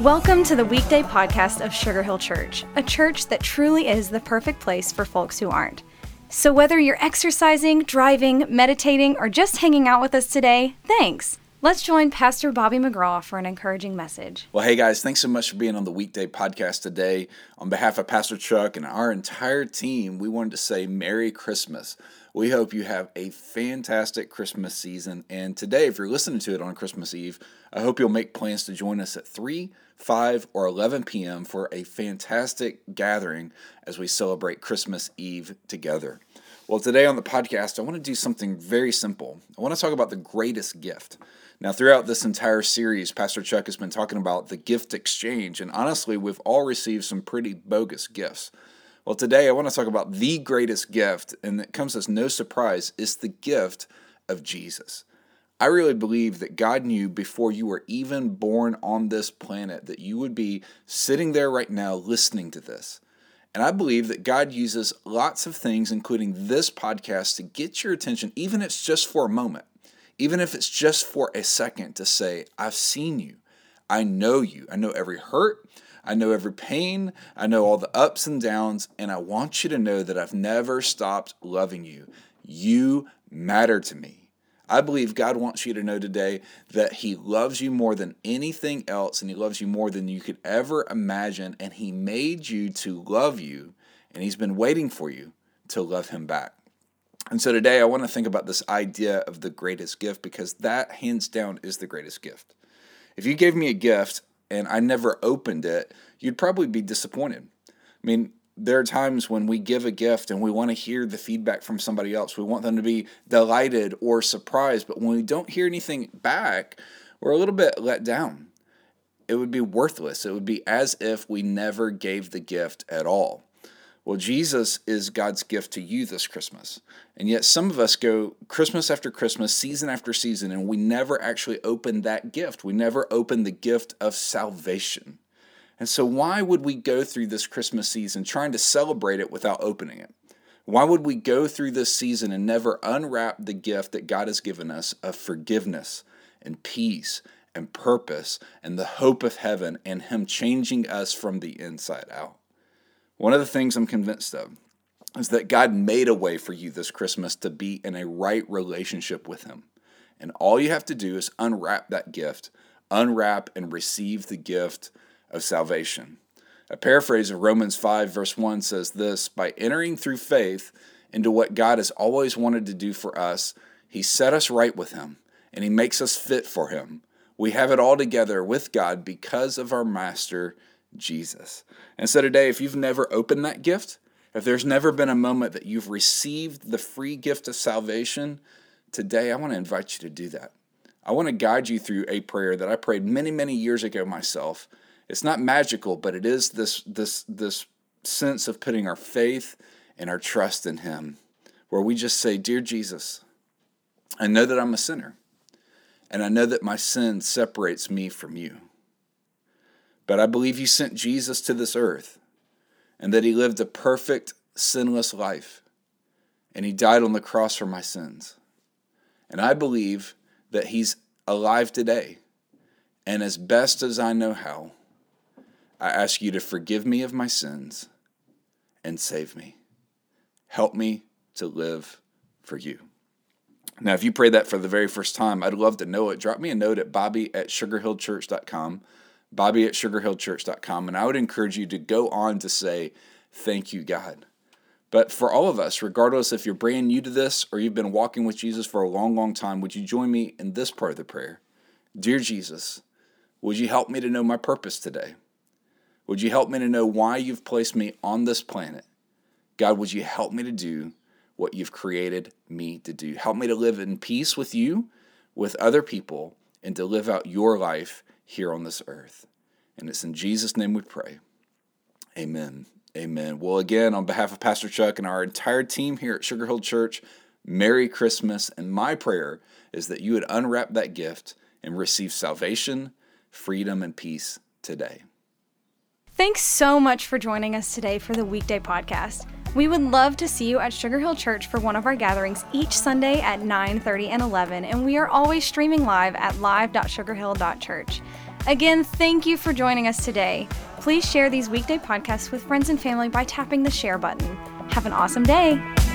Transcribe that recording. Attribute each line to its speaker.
Speaker 1: Welcome to the weekday podcast of Sugar Hill Church, a church that truly is the perfect place for folks who aren't. So whether you're exercising, driving, meditating, or just hanging out with us today, thanks. Let's join Pastor Bobby McGraw for an encouraging message.
Speaker 2: Well, hey guys, thanks so much for being on the weekday podcast today. On behalf of Pastor Chuck and our entire team, we wanted to say Merry Christmas. We hope you have a fantastic Christmas season. And today, if you're listening to it on Christmas Eve, I hope you'll make plans to join us at 3, 5, or 11 p.m. for a fantastic gathering as we celebrate Christmas Eve together. Well, today on the podcast, I want to do something very simple. I want to talk about the greatest gift. Now, throughout this entire series, Pastor Chuck has been talking about the gift exchange, and honestly, we've all received some pretty bogus gifts. Well, today I want to talk about the greatest gift, and it comes as no surprise, is the gift of Jesus. I really believe that God knew before you were even born on this planet that you would be sitting there right now listening to this. And I believe that God uses lots of things, including this podcast, to get your attention, even if it's just for a moment. Even if it's just for a second, to say, I've seen you. I know you. I know every hurt. I know every pain. I know all the ups and downs. And I want you to know that I've never stopped loving you. You matter to me. I believe God wants you to know today that He loves you more than anything else. And He loves you more than you could ever imagine. And He made you to love you. And He's been waiting for you to love Him back. And so today I want to think about this idea of the greatest gift, because that hands down is the greatest gift. If you gave me a gift and I never opened it, you'd probably be disappointed. I mean, there are times when we give a gift and we want to hear the feedback from somebody else. We want them to be delighted or surprised, but when we don't hear anything back, we're a little bit let down. It would be worthless. It would be as if we never gave the gift at all. Well, Jesus is God's gift to you this Christmas. And yet some of us go Christmas after Christmas, season after season, and we never actually open that gift. We never open the gift of salvation. And so why would we go through this Christmas season trying to celebrate it without opening it? Why would we go through this season and never unwrap the gift that God has given us of forgiveness and peace and purpose and the hope of heaven and Him changing us from the inside out? One of the things I'm convinced of is that God made a way for you this Christmas to be in a right relationship with Him. And all you have to do is unwrap that gift, unwrap and receive the gift of salvation. A paraphrase of Romans 5 verse 1 says this: by entering through faith into what God has always wanted to do for us, He set us right with Him, and He makes us fit for Him. We have it all together with God because of our Master, Jesus. And so today, if you've never opened that gift, if there's never been a moment that you've received the free gift of salvation, today I want to invite you to do that. I want to guide you through a prayer that I prayed many, many years ago myself. It's not magical, but it is this sense of putting our faith and our trust in Him, where we just say, Dear Jesus, I know that I'm a sinner, and I know that my sin separates me from you. But I believe you sent Jesus to this earth, and that He lived a perfect, sinless life, and He died on the cross for my sins. And I believe that He's alive today, and as best as I know how, I ask you to forgive me of my sins and save me. Help me to live for you. Now, if you prayed that for the very first time, I'd love to know it. Drop me a note at bobby@sugarhillchurch.com. bobby@sugarhillchurch.com, and I would encourage you to go on to say, thank you, God. But for all of us, regardless if you're brand new to this or you've been walking with Jesus for a long, long time, would you join me in this part of the prayer? Dear Jesus, would you help me to know my purpose today? Would you help me to know why you've placed me on this planet? God, would you help me to do what you've created me to do? Help me to live in peace with you, with other people, and to live out your life here on this earth. And it's in Jesus' name we pray. Amen. Amen. Well, again, on behalf of Pastor Chuck and our entire team here at Sugar Hill Church, Merry Christmas. And my prayer is that you would unwrap that gift and receive salvation, freedom, and peace today.
Speaker 1: Thanks so much for joining us today for the weekday podcast. We would love to see you at Sugar Hill Church for one of our gatherings each Sunday at 9:30 and 11, and we are always streaming live at live.sugarhill.church. Again, thank you for joining us today. Please share these weekday podcasts with friends and family by tapping the share button. Have an awesome day.